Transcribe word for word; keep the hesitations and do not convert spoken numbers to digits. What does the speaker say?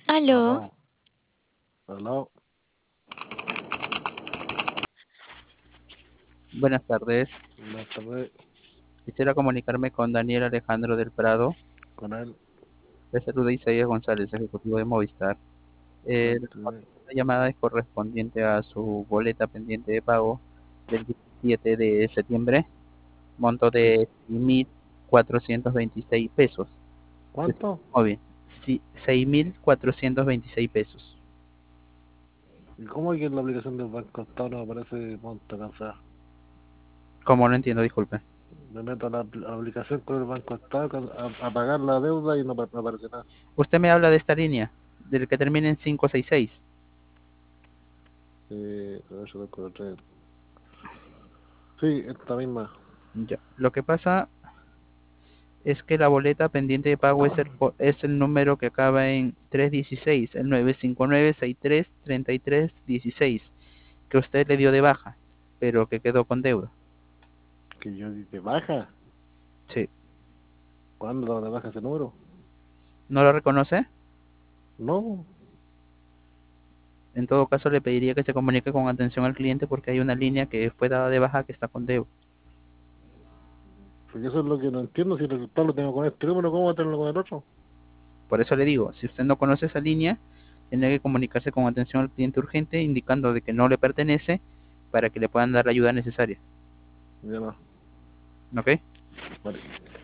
Aló, Aló, aló, Buenas tardes. buenas tardes Quisiera comunicarme con Daniel Alejandro del Prado. con él. Le saluda Isaías González, ejecutivo de Movistar. Eh, Cuénteme. la llamada es correspondiente a su boleta pendiente de pago del diecisiete de septiembre, monto Sí. de mil cuatrocientos veintiséis pesos. ¿Cuánto? Muy bien, sí, seis mil cuatrocientos veintiséis pesos. ¿Y cómo es que en la aplicación del Banco Estado no aparece monto cansado? Como no entiendo, disculpe. Me meto a la, apl- a la aplicación con el Banco Estado con- a, a pagar la deuda y no, pa- no aparece nada. Usted me habla de esta línea, del que termina en quinientos sesenta y seis. Eh, a ver, yo lo encontré. Sí, esta misma. Ya. Lo que pasa es que la boleta pendiente de pago es el, co- es el número que acaba en trescientos dieciséis, el nueve cinco nueve seis tres tres tres uno seis, que usted le dio de baja, pero que quedó con deuda. Que yo di de baja. Sí. ¿Cuándo daba de baja ese número? ¿No lo reconoce? No, En todo caso, le pediría que se comunique con atención al cliente porque hay una línea que fue dada de baja que está con deuda. porque eso es lo que no entiendo. Si el resultado lo tengo con este número, ¿cómo voy a tenerlo con el otro? Por eso le digo, si usted no conoce esa línea, tiene que comunicarse con atención al cliente urgente indicando de que no le pertenece para que le puedan dar la ayuda necesaria. Ya no. ¿Ok? Vale.